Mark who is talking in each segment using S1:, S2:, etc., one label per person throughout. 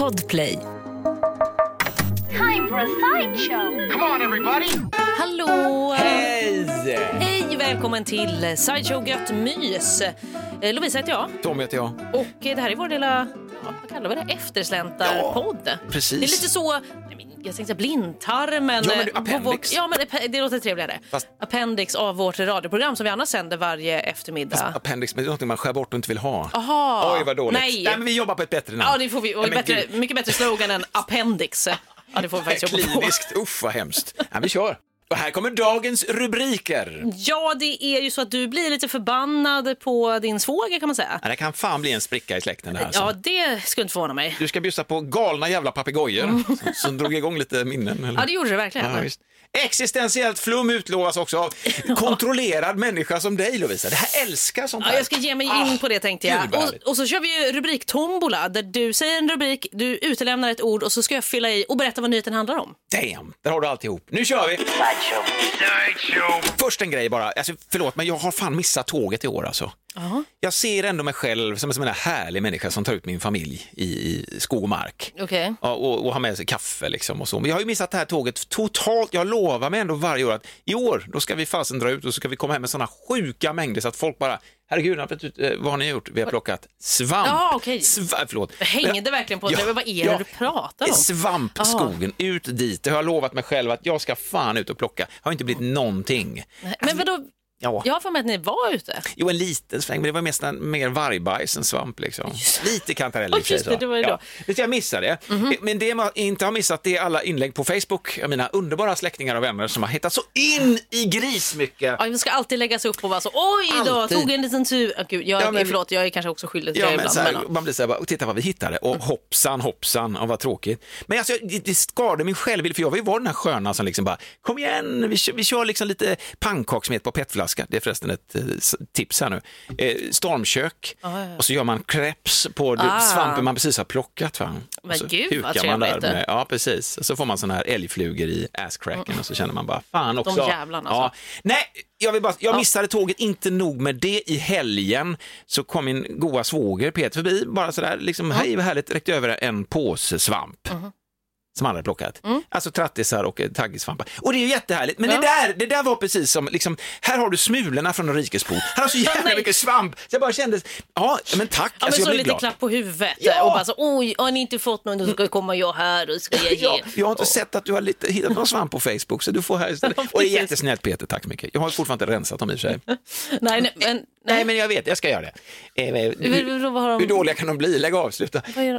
S1: Podplay.
S2: Time for a sideshow.
S3: Come on everybody.
S1: Hallå!
S3: Hej!
S1: Hej, välkommen till Sideshow Gött Mys. Lovisa heter jag.
S3: Tom heter jag.
S1: Och det här är vår lilla, vad kallar vi det? Eftersläntarpodd.
S3: Precis.
S1: Det är lite så, jag tänkte blindtarmen.
S3: Ja, men appendix.
S1: Det låter trevligare.
S3: Fast
S1: appendix av vårt radioprogram som vi annars sänder varje eftermiddag.
S3: Fast appendix, men det är någonting man skär bort och inte vill ha.
S1: Aha.
S3: Oj, vad dåligt.
S1: Nej,
S3: men vi jobbar på ett bättre namn.
S1: Ja, det får vi. Och mycket bättre slogan än appendix. Ja, det får vi faktiskt jobba på.
S3: Kliniskt, vad hemskt. Ja, vi kör. Och här kommer dagens rubriker.
S1: Ja, det är ju så att du blir lite förbannad på din svåger, kan man säga.
S3: Ja, det kan fan bli en spricka i släkten det här.
S1: Ja, det skulle inte förvåna mig.
S3: Du ska bjussa på galna jävla papegojor som drog igång lite minnen. Eller?
S1: Ja, det gjorde det verkligen.
S3: Ja, visst. Existentiellt flum utlovas också av kontrollerad människa som dig, Lovisa. Det här älskar sånt här.
S1: Ja, jag ska ge mig in på det, tänkte jag. Och så kör vi ju rubriktombola där du säger en rubrik, du utelämnar ett ord och så ska jag fylla i och berätta vad nyheten handlar om.
S3: Damn, där har du alltihop. Nu kör vi! Sideshow! Först en grej bara. Alltså, förlåt, men jag har fan missat tåget i år alltså.
S1: Uh-huh.
S3: Jag ser ändå mig själv som en härlig människa som tar ut min familj i skog och mark.
S1: Okay.
S3: Och har med sig kaffe liksom och så. Men jag har ju missat det här tåget totalt. Jag lovar mig ändå varje år att i år då ska vi fasen dra ut och så ska vi komma hem med sådana sjuka mängder så att folk bara, herregud, vad har ni gjort? Vi har plockat svamp.
S1: Ja, okej.
S3: Förlåt.
S1: Jag hängde verkligen på det. Vad är det du pratar om?
S3: Svampskogen, ut dit. Det har jag lovat mig själv att jag ska fan ut och plocka. Har inte blivit någonting.
S1: Men vadå?
S3: Ja.
S1: Jag har för mig att ni var ute.
S3: Jo, en liten sväng, men det var mest mer vargbajs än svamp liksom. Lite kantareller.
S1: Just det var ju då.
S3: Det jag missade. Men det jag inte har missat, det är alla inlägg på Facebook. Mina underbara släktingar och vänner som har hittat så in i gris mycket.
S1: Ja, vi ska alltid läggas upp och vara så, oj då,
S3: alltid.
S1: tog en liten tur. Gud, förlåt, jag är kanske också skyldig till det ibland.
S3: Så här, man blir så här, titta vad vi hittade. Och hoppsan, och vad tråkigt. Men alltså, det skadade min självbild, för jag var ju den här sköna som liksom bara, kom igen, vi kör liksom lite pannkaksmet på petflaska. Det är förresten ett tips här nu. Stormkök. Och så gör man crepes på svampen man precis har plockat. Va?
S1: Men
S3: så
S1: gud, vad
S3: trevligt. Ja, precis. Och så får man sån här älgflugor i asscracken och så känner man bara, fan också.
S1: De jävlarna alltså.
S3: Ja. Nej, jag missade tåget, inte nog med det. I helgen så kom min goa svåger Peter förbi, bara sådär, liksom, hej vad härligt, räckte över en påse svamp. Som han hade plockat. Alltså trattisar och taggisvampar. Och det är ju jättehärligt. Men det där var precis som, liksom, här har du smulorna från en rikesbod. Han har så jävla mycket svamp. Så jag bara kände, men tack.
S1: Ja,
S3: alltså,
S1: men så
S3: jag
S1: lite
S3: glad.
S1: klapp på huvudet. Och bara så, oj, har ni inte fått någon, då ska komma jag här och ska jag ge.
S3: Jag har inte sett att du har hittat någon svamp på Facebook, så du får här istället. Och det är jättesnällt, Peter, tack mycket. Jag har fortfarande inte rensat dem i och för sig. Nej, men jag vet, jag ska göra det. Hur dåliga kan de bli? Lägg av, sluta.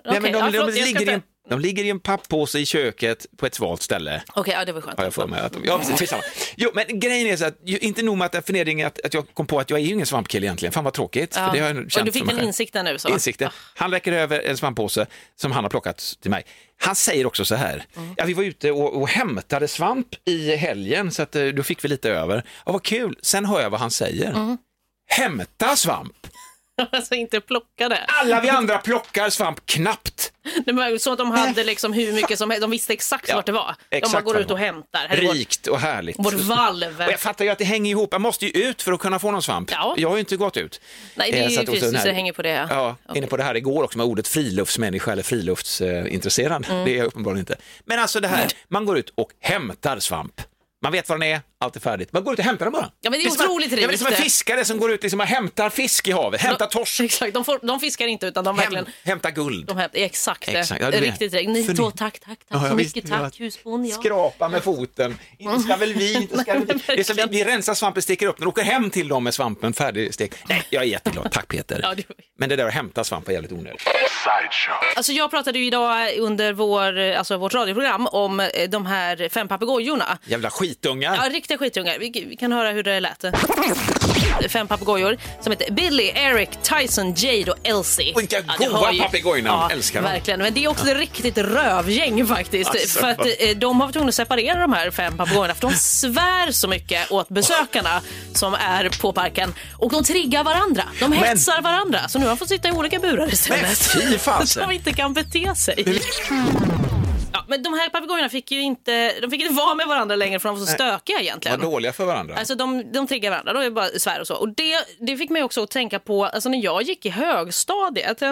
S3: De ligger i en papppåse i köket på ett svalt ställe.
S1: Okej, det var skönt.
S3: Ja, jag får med att Jo, men grejen är så att inte nog med att förnedringen att jag kom på att jag är ju ingen svampkille egentligen. Fan vad tråkigt.
S1: Ja.
S3: För det har jag känt
S1: och du fick den insikten nu så?
S3: Insikten. Han räcker över en svamppåse som han har plockat till mig. Han säger också så här. Ja, vi var ute och hämtade svamp i helgen så att då fick vi lite över. Ja, vad kul. Sen hör jag vad han säger. Hämta svamp.
S1: Alltså inte plockade.
S3: Alla vi andra plockar svamp knappt.
S1: Det var så att de hade liksom hur mycket som de visste exakt vart det var. De bara går ut och hämtar.
S3: Rikt och härligt.
S1: Vårt valv.
S3: Och jag fattar ju att det hänger ihop. Jag måste ju ut för att kunna få någon svamp. Ja. Jag har ju inte gått ut.
S1: Nej, det är ju fysiskt det hänger på det.
S3: Ja, inne på det här igår också med ordet friluftsmänniska eller friluftsintresserad. Det är jag uppenbarligen inte. Men alltså det här, man går ut och hämtar svamp. Man vet vad den är, allt är färdigt. Man går ut och hämtar den bara.
S1: Ja, men det är otroligt rikt.
S3: Det är som en fiskare som går ut liksom och hämtar fisk i havet. Hämtar torsk.
S1: Exakt, de fiskar inte utan de verkligen...
S3: Hämtar guld.
S1: Exakt.
S3: Ja,
S1: riktigt rikt. Ni då, tack. Så mycket tack, husbon. Ja.
S3: Skrapa med foten. Inte ska väl vi. Det är som vi rensar svampen, sticker upp den och åker hem till dem med svampen färdigstek. Nej, jag är jätteglad. Tack Peter. Ja, men det där att hämta svamp är jävligt onödigt.
S1: Alltså jag pratade ju idag under vårt radioprogram om de här 5 papegojorna.
S3: Jävla skitungar.
S1: Ja, riktiga skitungar. Vi kan höra hur det lät. 5 papegojor som heter Billy, Eric, Tyson, Jade och Elsie.
S3: Och vilka goda papegojorna, älskar dem.
S1: Verkligen, men det är också ett riktigt rövgäng faktiskt. Alltså. För att de har varit tvungna att separera de här 5 papegojorna för de svär så mycket åt besökarna som är på parken. Och de triggar varandra, de hetsar varandra. Så nu har de fått sitta i olika burar istället.
S3: Men fy fasen.
S1: Så de inte kan bete sig. Ja, men de här papegojorna fick inte vara med varandra längre för de var så stökiga egentligen.
S3: Var dåliga för varandra.
S1: Alltså de triggar varandra, de är bara svär och så. Och det fick mig också att tänka på, alltså när jag gick i högstadiet,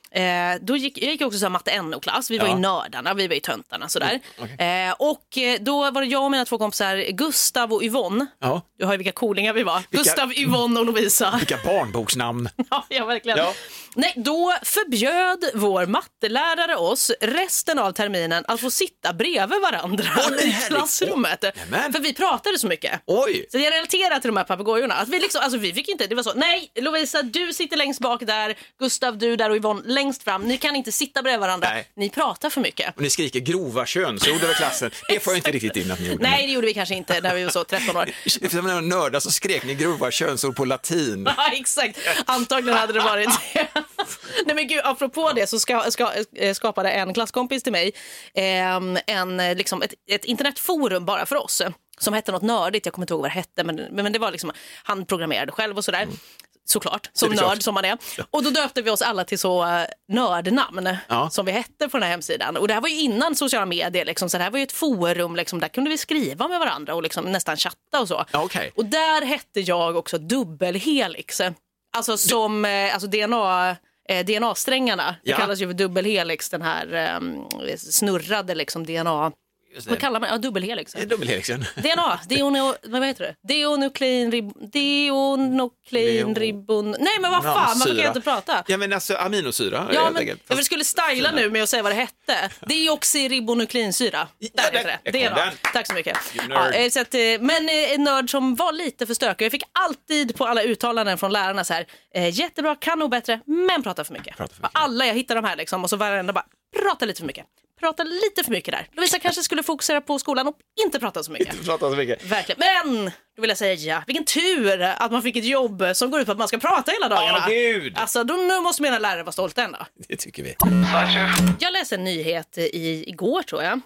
S1: jag gick också så här matte NO-klass. Vi var ju nördarna, vi var ju töntarna sådär.
S3: Okay.
S1: Och då var det jag och mina 2 kompisar, Gustav och Yvonne.
S3: Ja.
S1: Du har ju vilka coolingar vi var. Gustav, Yvonne och Lovisa.
S3: Vilka barnboksnamn.
S1: Ja, verkligen.
S3: Ja.
S1: Nej, då förbjöd vår mattelärare oss resten av terminen att få sitta bredvid varandra i klassrummet. För vi pratade så mycket.
S3: Oj.
S1: Så jag relaterar till de här papegojorna. Att vi liksom, alltså vi fick inte, det var så, nej Lovisa du sitter längst bak där, Gustav du där och Yvonne längst fram. Ni kan inte sitta bredvid varandra, ni pratar för mycket.
S3: Och ni skriker grova könsord över klassen. Det får jag inte riktigt in att ni gjorde.
S1: Nej, det gjorde vi kanske inte när vi var så 13 år.
S3: Efter att nördar så skrek ni grova könsord på latin.
S1: Ja, exakt. Antagligen hade det varit det. Nej men gud, apropå det så skapade en klasskompis till mig liksom ett internetforum bara för oss som hette något nördigt, jag kommer inte ihåg vad det hette men det var liksom, han programmerade själv och sådär. Såklart, som nörd som man är. Och då döpte vi oss alla till så nördnamn som vi hette på den här hemsidan. Och det här var ju innan sociala medier liksom, så det här var ju ett forum liksom, där kunde vi skriva med varandra och liksom nästan chatta och så.
S3: Okay.
S1: Och där hette jag också dubbelhelix. Alltså som alltså DNA-strängarna. Det kallas ju för dubbelhelix, den här snurrade liksom DNA. Vad kallar man? Ja, dubbelhelix.
S3: Dubbelhelixen.
S1: DNA, vad heter det? Deonuklein ribbon. Nej men vad fan, varför kan jag inte prata?
S3: Ja men alltså aminosyra.
S1: Ja, men jag skulle styla nu med att säga vad det hette. Deoxyribonukleinsyra. Där heter det. DNA. Tack så mycket. Så att, men en nörd som var lite för stökig. Jag fick alltid på alla uttalanden från lärarna så här, jättebra, kan nog bättre, men pratar för mycket. Alla, jag hittar de här liksom, och så varenda bara, prata lite för mycket. Prata lite för mycket där. Lovisa kanske skulle fokusera på skolan och inte prata så mycket.
S3: Inte prata så mycket.
S1: Verkligen. Men då vill jag säga, vilken tur att man fick ett jobb som går ut på att man ska prata hela dagarna.
S3: Gud.
S1: Alltså, nu måste mina lärare vara stolta ändå.
S3: Det tycker vi.
S1: Jag läste en nyhet igår tror jag.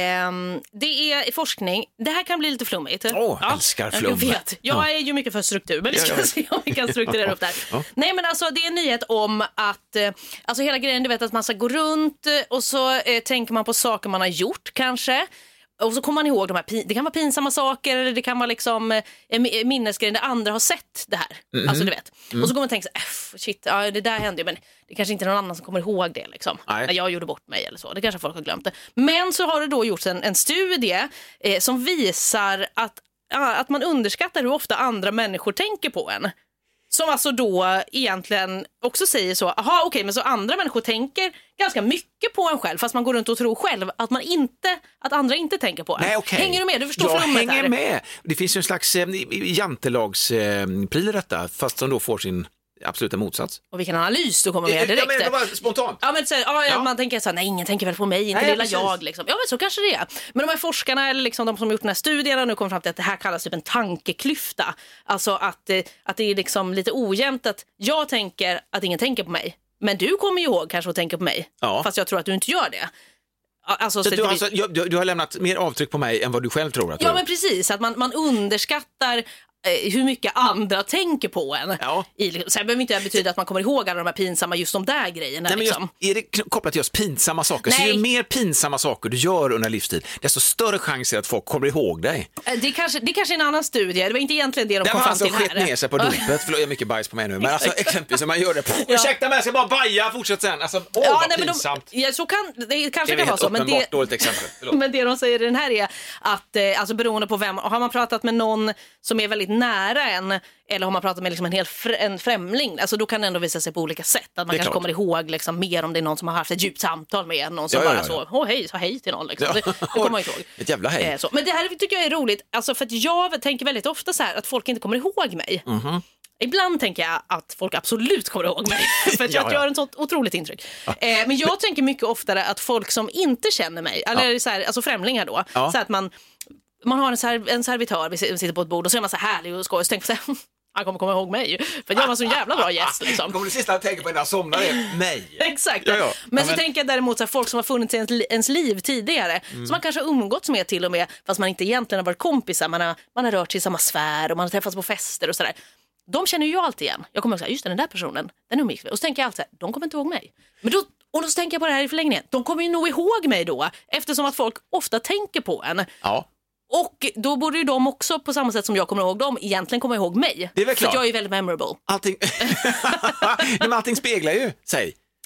S1: Det är forskning. Det här kan bli lite flummigt.
S3: Älskar flum.
S1: Jag vet. Jag är ju mycket för struktur, men vi ska se om vi kan strukturera upp det här. Nej, men alltså det är en nyhet om att alltså hela grejen, du vet att man ska gå runt och så tänker man på saker man har gjort kanske. Och så kommer man ihåg de här, det kan vara pinsamma saker eller det kan vara liksom minnesgrejer där andra har sett det här. Alltså du vet. Och så kommer man tänka så shit, ja, det där hände ju, men det kanske inte är någon annan som kommer ihåg det liksom. Jag gjorde bort mig eller så, det kanske folk har glömt det. Men så har det då gjorts en studie som visar att man underskattar hur ofta andra människor tänker på en. Som alltså då egentligen också säger så, men så andra människor tänker ganska mycket på en själv, fast man går runt och tror själv att andra inte tänker på en.
S3: Nej, okay.
S1: Hänger du med? Du förstår
S3: jag
S1: flummet
S3: hänger
S1: där.
S3: med. Det finns ju en slags jantelagspryl i detta, fast som då får sin absoluta motsats.
S1: Och vilken analys du kommer med direkt.
S3: Ja, men det var spontant.
S1: Ja, men man tänker så här, nej, ingen tänker väl på mig, inte lilla jag liksom. Ja, men så kanske det är. Men de här forskarna eller liksom de som har gjort den här studien har nu kommit fram till att det här kallas typ en tankeklyfta. Alltså att det är liksom lite ojämnt att jag tänker att ingen tänker på mig. Men du kommer ju ihåg kanske att tänka på mig. Ja. Fast jag tror att du inte gör det. Alltså, så
S3: du har lämnat mer avtryck på mig än vad du själv tror att du.
S1: Ja, men precis. Att man underskattar hur mycket andra tänker på en. Ja. Sen behöver inte det betyda att man kommer ihåg alla de här pinsamma just de där grejerna. Nej, men liksom.
S3: Är det kopplat till just pinsamma saker? Nej. Så ju mer pinsamma saker du gör under livstid, desto större chans är att folk kommer ihåg dig. Det kanske är en annan studie. Det var inte egentligen det de kom fram till här. Det var ner sig på dopet. Förlåt, jag har mycket bajs på mig nu. Men alltså exempelvis om man gör det. Ursäkta mig, jag ska bara baja. Fortsätt sen. Alltså, vad pinsamt.
S1: Så kan det kanske kan vara så. Men
S3: dåligt exempel.
S1: Men det de säger i den här är att alltså beroende på vem, har man pratat med någon som är väldigt nära en, eller har man pratat med liksom en främling, alltså då kan det ändå visa sig på olika sätt. Att man kanske kommer ihåg liksom mer om det är någon som har haft ett djupt samtal med en, någon som bara så, hej, sa hej till någon liksom. Det kommer man ihåg.
S3: Ett jävla hej.
S1: Men det här tycker jag är roligt, alltså för att jag tänker väldigt ofta så här att folk inte kommer ihåg mig. Ibland tänker jag att folk absolut kommer ihåg mig för att jag gör en sånt otroligt intryck. Men jag tänker mycket oftare att folk som inte känner mig, eller så här, alltså främlingar då, så att man har en servitör, vi sitter på ett bord och så är man så här härlig och skoj och så tänker man så här, han kommer komma ihåg mig för jag var så jävla bra gäst liksom.
S3: Kommer det sista jag tänker på när jag somnar är mig.
S1: Exakt. Men så tänker jag däremot så här, folk som har funnits i ens liv tidigare som man kanske har umgåtts med till och med fast man inte egentligen har varit kompisar, man har rört sig i samma sfär och man har träffats på fester och sådär. De känner ju jag alltid igen. Jag kommer att säga, just den där personen, den umgicks med. Och så tänker jag alltid så här, de kommer inte ihåg mig. Men då tänker jag på det här i förlängningen. De kommer ju nog ihåg mig då, eftersom att folk ofta tänker på en. Ja. Och då borde ju de också, på samma sätt som jag kommer ihåg dem, egentligen komma ihåg mig.
S3: Det är väl klart.
S1: För jag är ju väldigt memorable.
S3: Men allting speglar ju sig.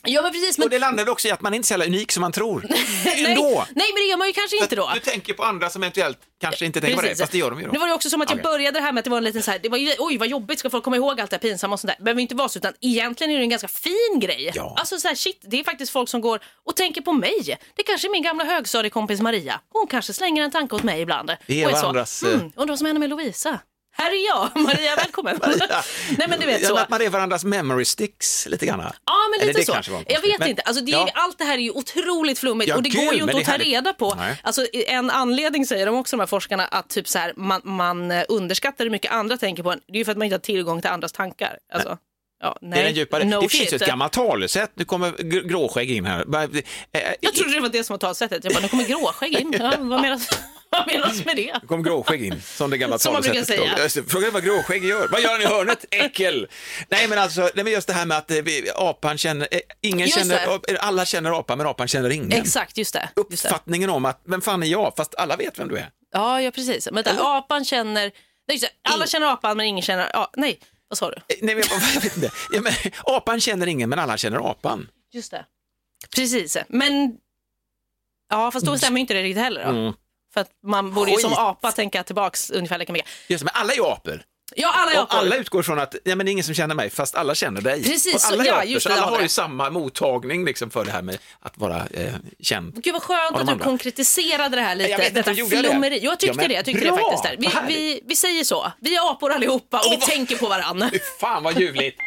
S1: Ja, men precis.
S3: Och det landar också i att man inte är så jävla unik som man tror.
S1: Nej, men det gör man ju kanske inte då.
S3: Du tänker på andra som eventuellt kanske inte tänker på det, fast det gör de ju då.
S1: Nu var det också som att jag började här med att det var en liten så här, det var ju, oj vad jobbigt, ska folk komma ihåg allt det här pinsamma och sånt där. Behöver inte vara så, utan egentligen är det en ganska fin grej.
S3: Ja.
S1: Alltså så här, shit, det är faktiskt folk som går och tänker på mig. Det kanske är min gamla högstadiekompis Maria. Hon kanske slänger en tanke åt mig ibland.
S3: Det är
S1: och
S3: varandras...
S1: undrar vad som händer med Lovisa. Här är jag, Maria, välkommen. Nej, men du vet så.
S3: Att man är varandras memory sticks lite grann.
S1: Ja, men lite så. Jag vet inte. Alltså,
S3: ja.
S1: Allt det här är ju otroligt flummigt och det
S3: kul,
S1: går ju inte att ta reda på.
S3: Nej.
S1: Alltså, en anledning säger de också, de här forskarna, att typ så här, man underskattar hur mycket andra tänker på en. Det är ju för att man inte har tillgång till andras tankar. Alltså, ja, nej.
S3: Det är den djupare.
S1: No
S3: det finns
S1: shit.
S3: ju ett gammalt talesätt. Nu kommer gråskägg in här.
S1: Jag trodde det var det som var talsättet. Jag bara, nu kommer gråskägg in. Ja, vad menas med det?
S3: Nu kom gråskägg in, som det gamla
S1: som man brukar säga.
S3: Fråga vad gråskägg gör. Vad gör han i hörnet? Äckel! Nej, men alltså, just det här med att apan känner, alla känner apan, men apan känner ingen.
S1: Exakt, just det.
S3: Uppfattningen om att, vem fan är jag? Fast alla vet vem du är.
S1: Ja, precis. Men apan känner, alla känner apan, men ingen känner, nej, vad sa du?
S3: Nej, men jag vet inte. Ja, men, apan känner ingen, men alla känner apan.
S1: Just det. Precis, men ja, fast då stämmer inte det riktigt heller då. För att man borde ju som apa tänka tillbaks ungefär lika mycket.
S3: Just, men alla är ju apor.
S1: Ja, alla är apor.
S3: Alla utgår från att det är ingen som känner mig, fast alla känner dig.
S1: Precis,
S3: och alla är apor,
S1: just
S3: så alla har ju samma mottagning liksom, för det här med att vara känd.
S1: Gud vad skönt att du konkretiserade det här lite.
S3: Jag vet inte,
S1: detta flummeri. Jag tyckte
S3: det
S1: faktiskt. Vi säger så. Vi är apor allihopa och vi tänker på varandra.
S3: Fan vad ljuvligt.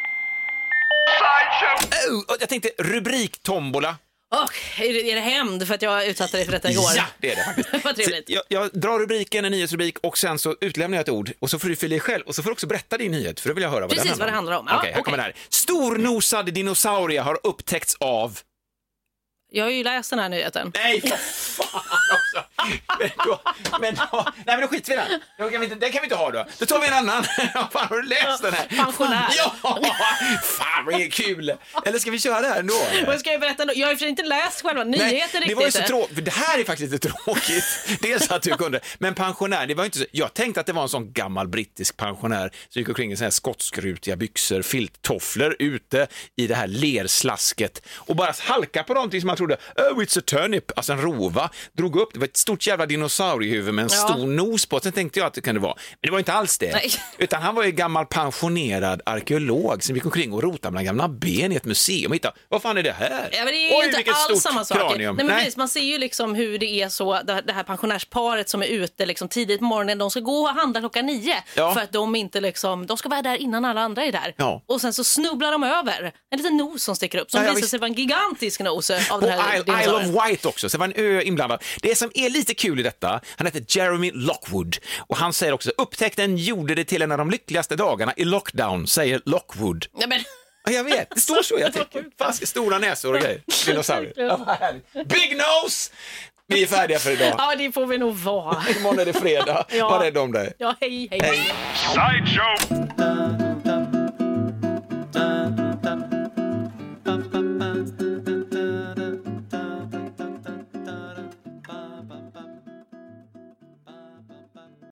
S3: Jag tänkte rubrik tombola.
S1: Är det hämnd för att jag utsatte dig för detta igår?
S3: Ja, det är det faktiskt.
S1: Vad trevligt.
S3: Jag drar rubriken, en nyhetsrubrik, och sen så utlämnar jag ett ord och så får du fylla i själv och så får du också berätta din nyhet, för då vill jag höra
S1: vad det handlar om.
S3: Okej, här kommer det här. Stornosad dinosaurie har upptäckts av...
S1: Jag har ju läst den här nyheten.
S3: Nej, för fan också. Nej, men då skiter vi den. Den kan vi inte ha då. Då tar vi en annan. Fan, har du läst den här?
S1: Pensionär.
S3: Ja, fan vad är kul. Eller ska vi köra det här ändå?
S1: Vad ska jag berätta ändå? Jag har ju inte läst själva nyheten riktigt.
S3: Det var ju så tråkigt. Det här är faktiskt lite tråkigt. Dels att du kunde. Men pensionär, det var inte så. Jag tänkte att det var en sån gammal brittisk pensionär som gick omkring i såna här skottskrutiga byxor, filttofflor ute i det här lerslasket och bara halka på någonting som man trodde, oh it's a turnip, alltså en rova, drog upp, det var ett stort jävla dinosauriehuvud med en stor nos på. Sen tänkte jag att det kunde vara, men det var inte alls det.
S1: Nej.
S3: Utan han var ju gammal pensionerad arkeolog som gick omkring och rotade bland gamla ben i ett museum och hittade, vad fan är det här?
S1: Ja, men det är ju inte alls samma sak.
S3: Kranium.
S1: Nej, men precis, man ser ju liksom hur det är så, det här pensionärsparet som är ute liksom tidigt på morgonen, de ska gå och handla 9:00 för att de inte liksom, de ska vara där innan alla andra är där. Ja. Och sen så snubblar de över en liten nos som sticker upp, som visar sig vara en gigantisk nos av den här
S3: Isle of Wight också, så det var en ö inblandad. Det som är lite kul i detta, han heter Jeremy Lockwood och han säger också, upptäckten gjorde det till en av de lyckligaste dagarna i lockdown, säger Lockwood.
S1: Ja, men...
S3: Ja, jag vet, det står så, jag tänker. Fast stora näsor och grejer. Dinosaurier. Ja, vad härligt. Big nose! Vi är färdiga för idag.
S1: Ja, det får vi nog vara.
S3: Imorgon är det fredag. Var rädd om dig.
S1: Ja, hej.